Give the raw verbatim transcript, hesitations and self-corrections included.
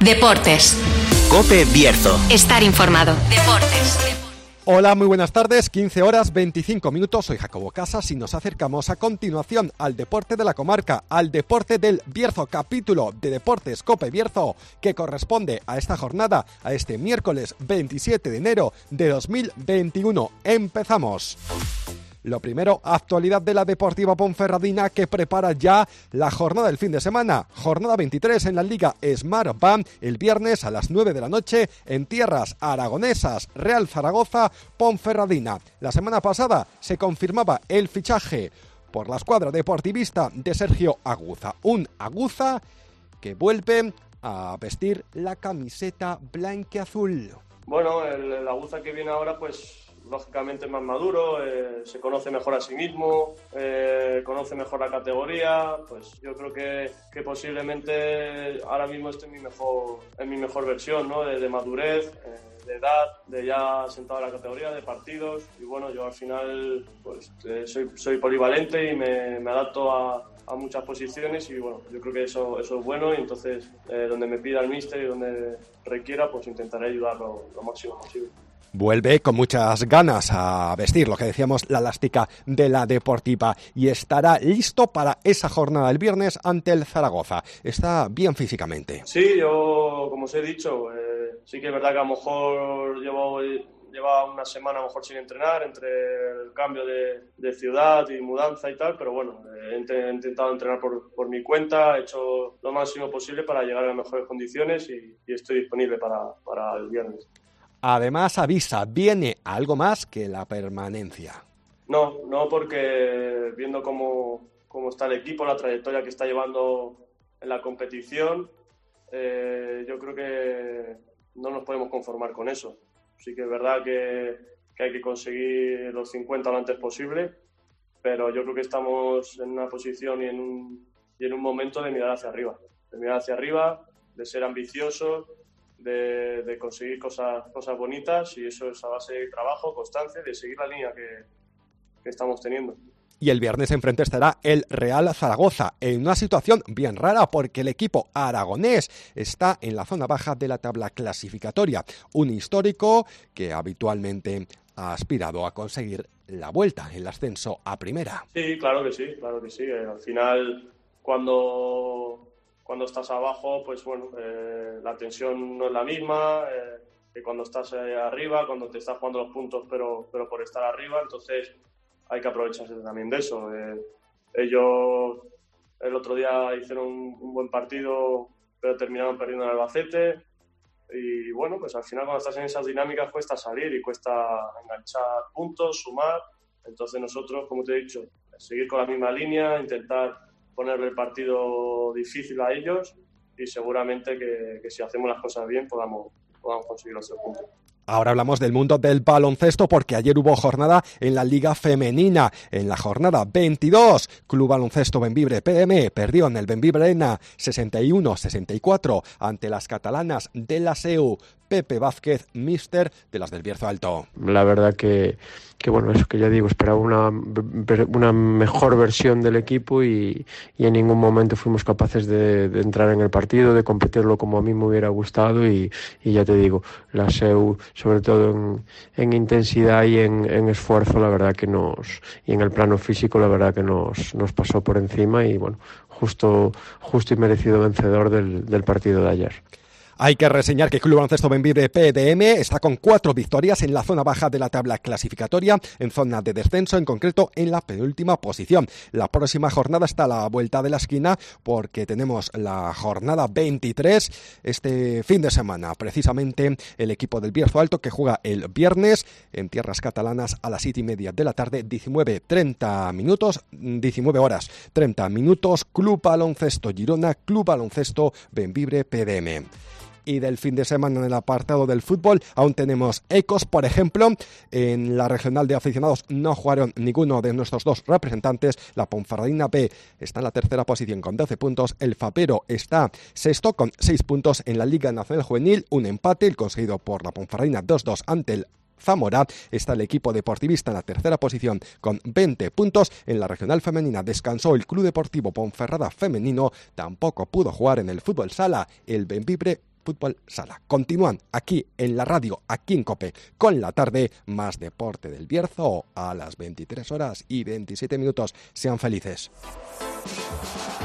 Deportes. COPE Bierzo. Estar informado. Deportes. Hola, muy buenas tardes, quince horas veinticinco minutos, soy Jacobo Casas y nos acercamos a continuación al deporte de la comarca, al deporte del Bierzo, capítulo de Deportes COPE Bierzo, que corresponde a esta jornada, a este miércoles veintisiete de enero de dos mil veintiuno. Empezamos. Lo primero, actualidad de la Deportiva Ponferradina, que prepara ya la jornada del fin de semana. Jornada veintitrés en la Liga Smart Band, el viernes a las nueve de la noche en tierras aragonesas, Real Zaragoza, Ponferradina. La semana pasada se confirmaba el fichaje por la escuadra deportivista de Sergio Aguza. Un Aguza que vuelve a vestir la camiseta blanquiazul. Bueno, el, el Aguza que viene ahora, pues lógicamente más maduro, eh, se conoce mejor a sí mismo, eh, conoce mejor la categoría. Pues yo creo que, que posiblemente ahora mismo esté en mi mejor, en mi mejor versión, ¿no? De, de madurez, eh, de edad, de ya sentado en la categoría, de partidos. Y bueno, yo al final pues eh, soy, soy polivalente y me, me adapto a, a muchas posiciones y bueno, yo creo que eso, eso es bueno y entonces eh, donde me pida el míster y donde requiera, pues intentaré ayudarlo lo máximo posible. Vuelve con muchas ganas a vestir, lo que decíamos, la elástica de la Deportiva y estará listo para esa jornada del viernes ante el Zaragoza. Está bien físicamente. Sí, yo, como os he dicho, eh, sí que es verdad que a lo mejor llevo, lleva una semana a lo mejor sin entrenar entre el cambio de, de ciudad y mudanza y tal, pero bueno, eh, he intentado entrenar por, por mi cuenta, he hecho lo máximo posible para llegar a las mejores condiciones y, y estoy disponible para, para el viernes. Además, avisa, viene algo más que la permanencia. No, no, porque viendo cómo, cómo está el equipo, la trayectoria que está llevando en la competición, eh, yo creo que no nos podemos conformar con eso. Sí que es verdad que, que hay que conseguir los cincuenta lo antes posible, pero yo creo que estamos en una posición y en un, y en un momento de mirar hacia arriba. De mirar hacia arriba, de ser ambiciosos, De, de conseguir cosas, cosas bonitas y eso es a base de trabajo, constancia, de seguir la línea que, que estamos teniendo. Y el viernes enfrente estará el Real Zaragoza, en una situación bien rara porque el equipo aragonés está en la zona baja de la tabla clasificatoria, un histórico que habitualmente ha aspirado a conseguir la vuelta, el ascenso a primera. Sí, claro que sí, claro que sí. Eh, al final, cuando... Cuando estás abajo, pues bueno, eh, la tensión no es la misma eh, que cuando estás eh, arriba, cuando te estás jugando los puntos, pero, pero por estar arriba, entonces hay que aprovecharse también de eso. Eh, ellos el otro día hicieron un, un buen partido, pero terminaron perdiendo en Albacete. Y bueno, pues al final cuando estás en esas dinámicas cuesta salir y cuesta enganchar puntos, sumar. Entonces nosotros, como te he dicho, seguir con la misma línea, intentar ponerle el partido difícil a ellos y seguramente que, que si hacemos las cosas bien podamos, podamos conseguir los tres puntos. Ahora hablamos del mundo del baloncesto porque ayer hubo jornada en la Liga Femenina. En la jornada veintidós, Club Baloncesto Bembibre P D M perdió en el Bembibre Arena sesenta y uno a sesenta y cuatro ante las catalanas de la S E U. Pepe Vázquez, míster de las del Bierzo Alto. La verdad que, que bueno, eso que ya digo, esperaba una, una mejor versión del equipo y, y en ningún momento fuimos capaces de, de entrar en el partido, de competirlo como a mí me hubiera gustado y, y ya te digo, la S E U, sobre todo en, en intensidad y en, en esfuerzo, la verdad que nos, y en el plano físico, la verdad que nos, nos pasó por encima y bueno, justo, justo y merecido vencedor del, del partido de ayer. Hay que reseñar que Club Baloncesto Bembibre P D M está con cuatro victorias en la zona baja de la tabla clasificatoria, en zona de descenso, en concreto en la penúltima posición. La próxima jornada está a la vuelta de la esquina porque tenemos la jornada veintitrés este fin de semana. Precisamente el equipo del Bierzo Alto que juega el viernes en tierras catalanas a las siete y media de la tarde, diecinueve treinta minutos, diecinueve horas treinta minutos, Club Baloncesto Girona, Club Baloncesto Bembibre P D M. Y del fin de semana en el apartado del fútbol aún tenemos ecos, por ejemplo, en la regional de aficionados no jugaron ninguno de nuestros dos representantes. La Ponferradina B está en la tercera posición con doce puntos, el Fapero está sexto con seis puntos en la Liga Nacional Juvenil, un empate, el conseguido por la Ponferradina dos dos ante el Zamora. Está el equipo deportivista en la tercera posición con veinte puntos. En la regional femenina descansó el Club Deportivo Ponferrada femenino, tampoco pudo jugar en el fútbol sala el Bembibre fútbol sala. Continúan aquí en la radio, aquí en COPE, con la tarde, más deporte del Bierzo a las veintitrés horas y veintisiete minutos. Sean felices.